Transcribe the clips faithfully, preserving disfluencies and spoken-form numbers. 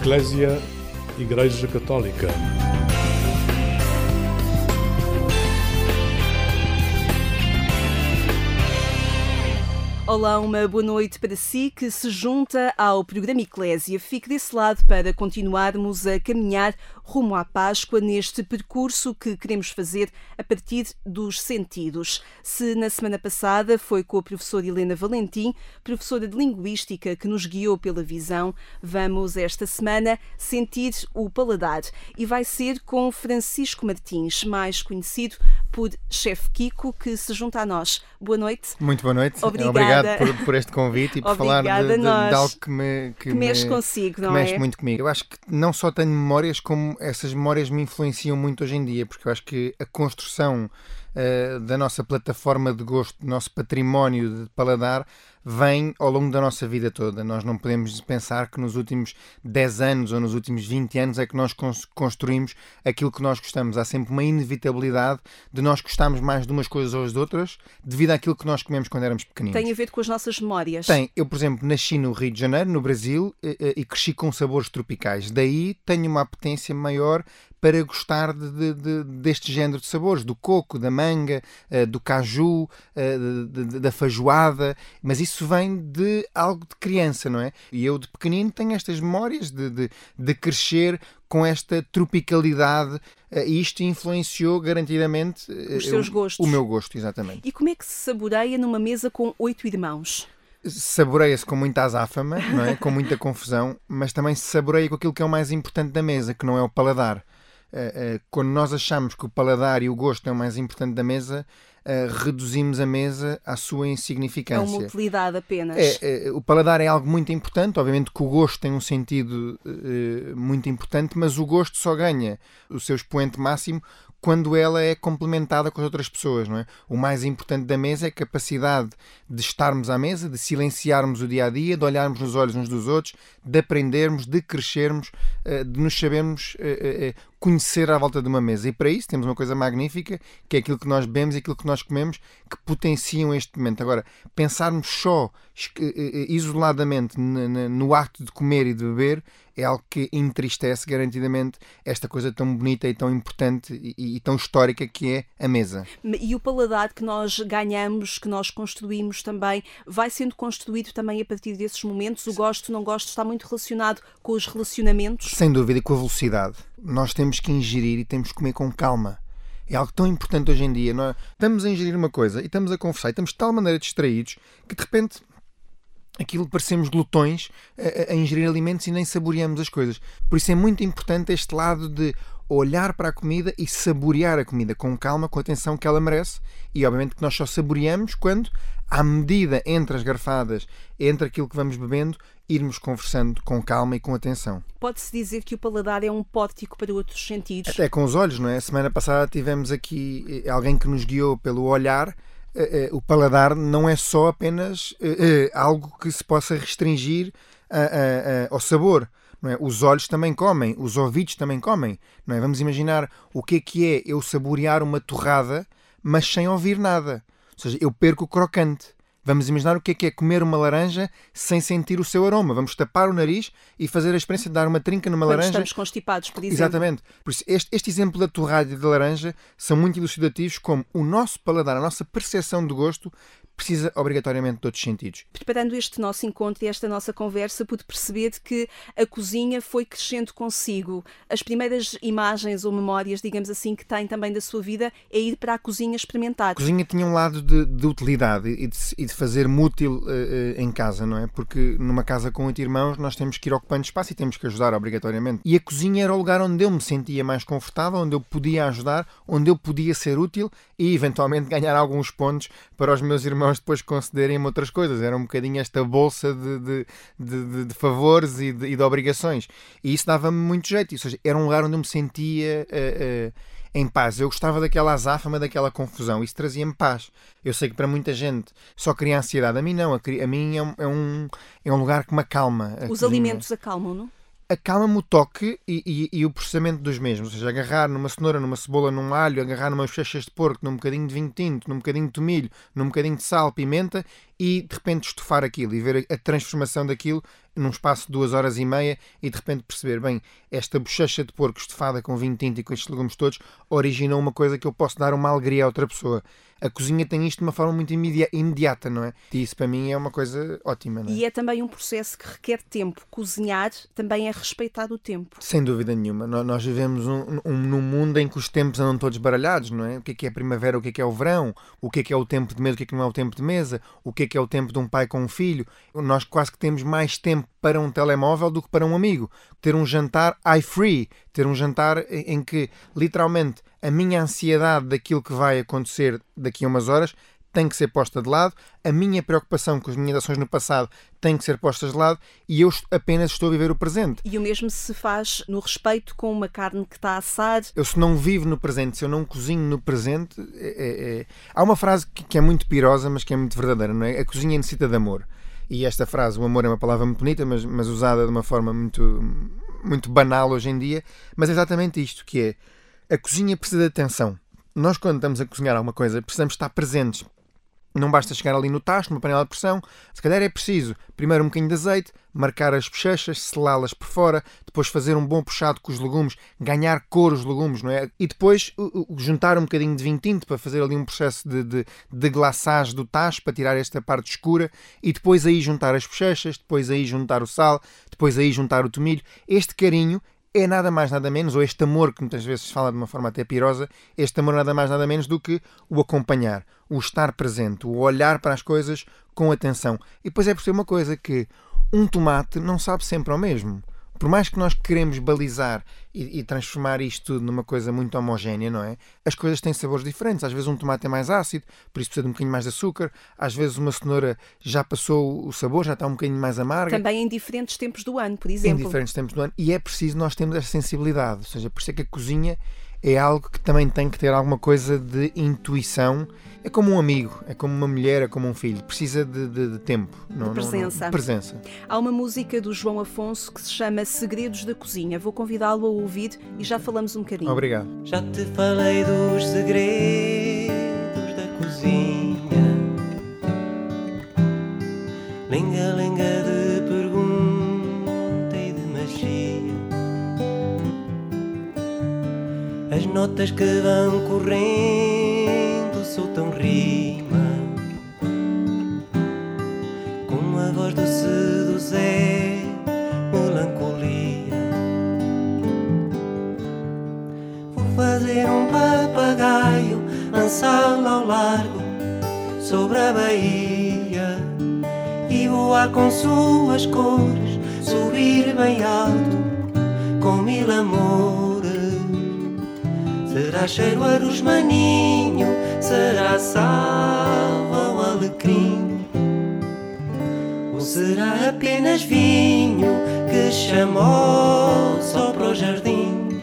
Eclésia, Igreja Católica. Olá, uma boa noite para si que se junta ao programa Eclésia. Fique desse lado para continuarmos a caminhar rumo à Páscoa neste percurso que queremos fazer a partir dos sentidos. Se na semana passada foi com a professora Helena Valentim, professora de Linguística, que nos guiou pela visão, vamos esta semana sentir o paladar. E vai ser com Francisco Martins, mais conhecido por Chefe Kiko, que se junta a nós. Boa noite. Muito boa noite. Obrigada. Obrigado por, por este convite e por falar de, de, de algo que me que, que mexe me, consigo, não que é? mexe muito comigo. Eu acho que não só tenho memórias, como essas memórias me influenciam muito hoje em dia, porque eu acho que a construção uh, da nossa plataforma de gosto, do nosso património de paladar, vem ao longo da nossa vida toda. Nós não podemos pensar que nos últimos dez anos ou nos últimos vinte anos é que nós construímos aquilo que nós gostamos. Há sempre uma inevitabilidade de nós gostarmos mais de umas coisas ou das outras devido àquilo que nós comemos quando éramos pequeninos. Tem a ver com as nossas memórias? Tem. Eu, por exemplo, nasci no Rio de Janeiro, no Brasil, e, e cresci com sabores tropicais. Daí tenho uma apetência maior para gostar de, de, de, deste género de sabores, do coco, da manga, uh, do caju, uh, de, de, da feijoada, mas isso vem de algo de criança, não é? E eu de pequenino tenho estas memórias de, de, de crescer com esta tropicalidade uh, e isto influenciou garantidamente uh, os seus gostos. O meu gosto, exatamente. E como é que se saboreia numa mesa com oito irmãos? Saboreia-se com muita azáfama, não é? Com muita confusão, mas também se saboreia com aquilo que é o mais importante da mesa, que não é o paladar. Uh, uh, quando nós achamos que o paladar e o gosto é o mais importante da mesa, uh, reduzimos a mesa à sua insignificância. É uma utilidade apenas. É, é, o paladar é algo muito importante, obviamente que o gosto tem um sentido uh, muito importante, mas o gosto só ganha o seu expoente máximo quando ela é complementada com as outras pessoas, não é? O mais importante da mesa é a capacidade de estarmos à mesa, de silenciarmos o dia-a-dia, de olharmos nos olhos uns dos outros, de aprendermos, de crescermos, de nos sabermos conhecer à volta de uma mesa. E para isso temos uma coisa magnífica, que é aquilo que nós bebemos e aquilo que nós comemos, que potenciam este momento. Agora, pensarmos só isoladamente no ato de comer e de beber é algo que entristece garantidamente esta coisa tão bonita e tão importante e, e tão histórica que é a mesa. E o paladar que nós ganhamos, que nós construímos também, vai sendo construído também a partir desses momentos? O gosto, não gosto, está muito relacionado com os relacionamentos? Sem dúvida, e com a velocidade. Nós temos que ingerir e temos que comer com calma. É algo tão importante hoje em dia. Nós estamos a ingerir uma coisa e estamos a conversar e estamos de tal maneira distraídos que de repente aquilo parecemos glutões a, a ingerir alimentos e nem saboreamos as coisas. Por isso é muito importante este lado de olhar para a comida e saborear a comida com calma, com a atenção que ela merece. E obviamente que nós só saboreamos quando, à medida entre as garfadas, entre aquilo que vamos bebendo, irmos conversando com calma e com atenção. Pode-se dizer que o paladar é um pórtico para outros sentidos? Até com os olhos, não é? A semana passada tivemos aqui alguém que nos guiou pelo olhar. Uh, uh, o paladar não é só apenas uh, uh, algo que se possa restringir uh, uh, uh, ao sabor. Não é? Os olhos também comem, os ouvidos também comem. Não é? Vamos imaginar o que é que é eu saborear uma torrada, mas sem ouvir nada. Ou seja, eu perco o crocante. Vamos imaginar o que é que é comer uma laranja sem sentir o seu aroma. Vamos tapar o nariz e fazer a experiência de dar uma trinca numa Quando laranja. estamos constipados, por exemplo. Exatamente. Por isso, este, este exemplo da torrada e da laranja são muito elucidativos, como o nosso paladar, a nossa percepção de gosto precisa obrigatoriamente de outros sentidos. Preparando este nosso encontro e esta nossa conversa, pude perceber que a cozinha foi crescendo consigo. As primeiras imagens ou memórias, digamos assim, que tem também da sua vida é ir para a cozinha experimentar. A cozinha tinha um lado de, de utilidade e de, e de fazer-me útil uh, uh, em casa, não é? Porque numa casa com oito irmãos nós temos que ir ocupando espaço e temos que ajudar obrigatoriamente. E a cozinha era o lugar onde eu me sentia mais confortável, onde eu podia ajudar, onde eu podia ser útil e eventualmente ganhar alguns pontos para os meus irmãos depois concederem-me outras coisas. Era um bocadinho esta bolsa de, de, de, de, de favores e de, e de obrigações. E isso dava-me muito jeito. Ou seja, era um lugar onde eu me sentia uh, uh, em paz. Eu gostava daquela azáfama, daquela confusão. Isso trazia-me paz. Eu sei que para muita gente só cria ansiedade. A mim não. A, a mim é um, é, um, é um lugar que me acalma. Os alimentos acalmam, não? acalma-me o toque e, e, e o processamento dos mesmos. Ou seja, agarrar numa cenoura, numa cebola, num alho, agarrar numas bochechas de porco, num bocadinho de vinho tinto, num bocadinho de tomilho, num bocadinho de sal, pimenta, e de repente estufar aquilo e ver a transformação daquilo num espaço de duas horas e meia e de repente perceber, bem, esta bochecha de porco estufada com vinho tinto e com estes legumes todos originou uma coisa que eu posso dar uma alegria a outra pessoa. A cozinha tem isto de uma forma muito imedi- imediata, não é? E isso para mim é uma coisa ótima, não é? E é também um processo que requer tempo. Cozinhar também é respeitar o tempo. Sem dúvida nenhuma. Nó- Nós vivemos um, um, num mundo em que os tempos andam todos baralhados, não é? O que é que é a primavera, o que é que é o verão, o que é que é o tempo de mesa, o que é que não é o tempo de mesa, o que é que é o tempo de um pai com um filho. Nós quase que temos mais tempo para um telemóvel do que para um amigo. Ter um jantar eye-free, ter um jantar em em que, literalmente, a minha ansiedade daquilo que vai acontecer daqui a umas horas tem que ser posta de lado, a minha preocupação com as minhas ações no passado tem que ser postas de lado e eu apenas estou a viver o presente. E o mesmo se faz no respeito com uma carne que está a assar. Eu, se não vivo no presente, se eu não cozinho no presente, é, é, é... há uma frase que, que é muito pirosa, mas que é muito verdadeira, não é? A cozinha necessita de amor. E esta frase, o amor é uma palavra muito bonita, mas, mas usada de uma forma muito, muito banal hoje em dia, mas é exatamente isto, que é, a cozinha precisa de atenção. Nós, quando estamos a cozinhar alguma coisa, precisamos estar presentes. Não basta chegar ali no tacho, numa panela de pressão. Se calhar é preciso, primeiro um bocadinho de azeite, marcar as bochechas, selá-las por fora, depois fazer um bom puxado com os legumes, ganhar cor os legumes, não é? E depois uh, uh, juntar um bocadinho de vinho tinto para fazer ali um processo de, de, de glaçagem do tacho, para tirar esta parte escura, e depois aí juntar as bochechas, depois aí juntar o sal, depois aí juntar o tomilho. Este carinho é nada mais nada menos, ou este amor que muitas vezes se fala de uma forma até pirosa, este amor nada mais nada menos do que o acompanhar, o estar presente, o olhar para as coisas com atenção. E depois é por ser uma coisa que um tomate não sabe sempre ao mesmo. Por mais que nós queremos balizar e, e transformar isto tudo numa coisa muito homogénea, não é? As coisas têm sabores diferentes. Às vezes um tomate é mais ácido, por isso precisa de um bocadinho mais de açúcar. Às vezes uma cenoura já passou o sabor, já está um bocadinho mais amarga. Também em diferentes tempos do ano, por exemplo. Em diferentes tempos do ano. E é preciso nós termos essa sensibilidade. Ou seja, por isso é que a cozinha é algo que também tem que ter alguma coisa de intuição. É como um amigo, é como uma mulher, é como um filho. Precisa de, de, de tempo. Não, de presença. Não, não, presença. Há uma música do João Afonso que se chama Segredos da Cozinha. Vou convidá-lo a ouvir e já falamos um bocadinho. Obrigado. Já te falei dos segredos da cozinha. Lenga, lenga de pergunta e de magia. As notas que vão correndo soltam rima, com a voz doce do Zé, melancolia. Vou fazer um papagaio, lançá-lo ao largo, sobre a baía, e voar com suas cores, subir bem alto, com mil amores. Será cheiro a rosmaninho, será sal ou alecrim, ou será apenas vinho que chamou só para o jardim?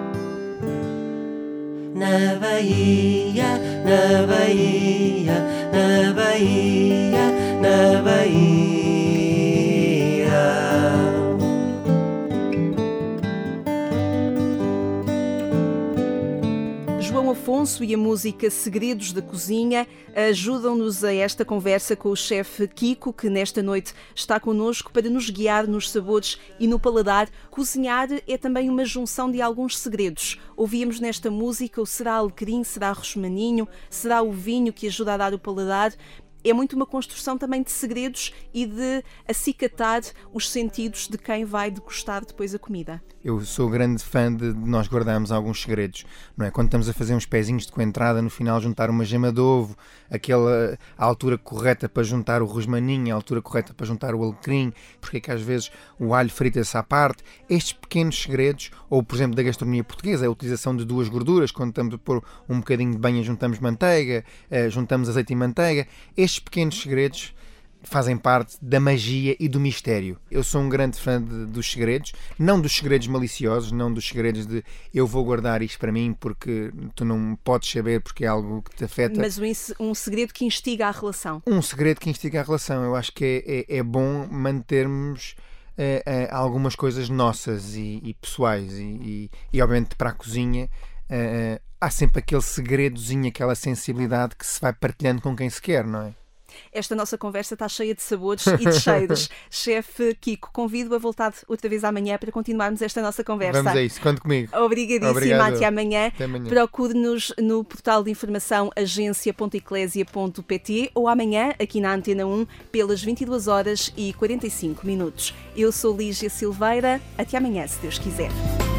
Na Bahia, na Bahia, na Bahia, na Bahia. João Afonso e a música Segredos da Cozinha ajudam-nos a esta conversa com o chefe Kiko, que nesta noite está connosco para nos guiar nos sabores e no paladar. Cozinhar é também uma junção de alguns segredos. Ouvíamos nesta música o será alecrim, será rosmaninho, será o vinho que ajuda a dar o paladar. É muito uma construção também de segredos e de acicatar os sentidos de quem vai degustar depois a comida. Eu sou grande fã de nós guardarmos alguns segredos, não é? Quando estamos a fazer uns pezinhos de coentrada, no final juntar uma gema de ovo, aquela, a altura correta para juntar o rosmaninho, a altura correta para juntar o alecrim, porque é que às vezes o alho frita-se à parte. Estes pequenos segredos, ou por exemplo da gastronomia portuguesa, a utilização de duas gorduras, quando estamos a pôr um bocadinho de banha juntamos manteiga, juntamos azeite e manteiga. Estes pequenos segredos fazem parte da magia e do mistério. Eu sou um grande fã de, dos segredos, não dos segredos maliciosos, não dos segredos de eu vou guardar isto para mim porque tu não podes saber porque é algo que te afeta. Mas um, um segredo que instiga a relação. Um segredo que instiga a relação. Eu acho que é, é, é bom mantermos é, é, algumas coisas nossas e, e pessoais e, e, e obviamente para a cozinha é, há sempre aquele segredozinho, aquela sensibilidade que se vai partilhando com quem se quer, não é? Esta nossa conversa está cheia de sabores e de cheiros. Chefe Kiko, convido a voltar outra vez amanhã para continuarmos esta nossa conversa. Vamos a isso, conte comigo. Obrigadíssima, Obrigado. até amanhã. Até amanhã. Procure-nos no portal de informação agência ponto eclésia ponto pt ou amanhã, aqui na Antena um, pelas vinte e duas horas e quarenta e cinco minutos. Eu sou Lígia Silveira. Até amanhã, se Deus quiser.